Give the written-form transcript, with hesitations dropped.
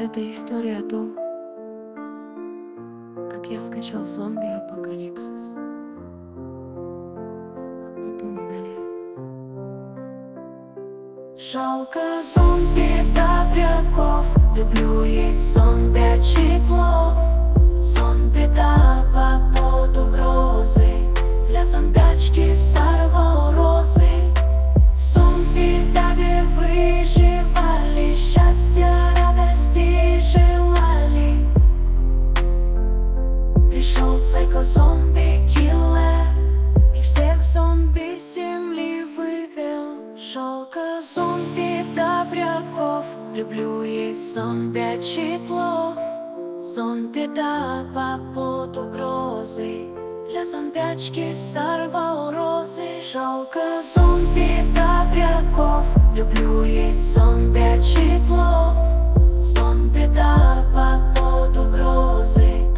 Это история о том, как я скачал зомби-апокалипсис. А потом удалил. Жалко зомби добряков, люблю есть зомбячий плов. Зомби да под угрозой, для зомбячки сорвал розы. Зомби даби выживали, счастья, радости желали. Пришел psycho-зомби-киллер и всех зомби с земли вывел. Жалко зомби добряков, люблю есть зомбячий плов. Зомби да под угрозой, для зомбячки сорвал розы. Жалко зомби добряков, люблю есть зомбячий плов.